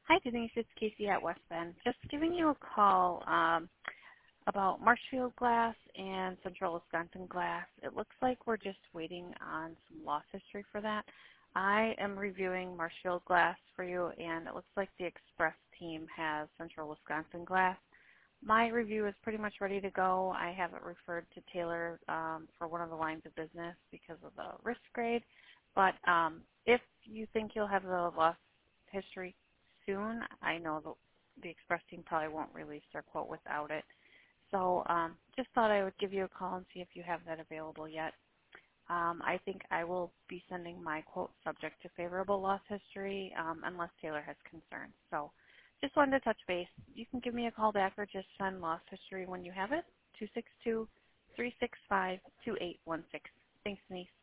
Hi, Denise. It's Casey at West Bend. Just giving you a call about Marshfield Glass and Central Wisconsin Glass. It looks like we're just waiting on some loss history for that. I am reviewing Marshfield Glass for you, and it looks like the Express team has Central Wisconsin Glass. My review is pretty much ready to go. I have it referred to Taylor for one of the lines of business because of the risk grade. But if you think you'll have the loss history soon, I know the Express team probably won't release their quote without it. So just thought I would give you a call and see if you have that available yet. I think I will be sending my quote subject to favorable loss history unless Taylor has concerns. So just wanted to touch base. You can give me a call back or just send loss history when you have it, 262-365-2816. Thanks, Denise.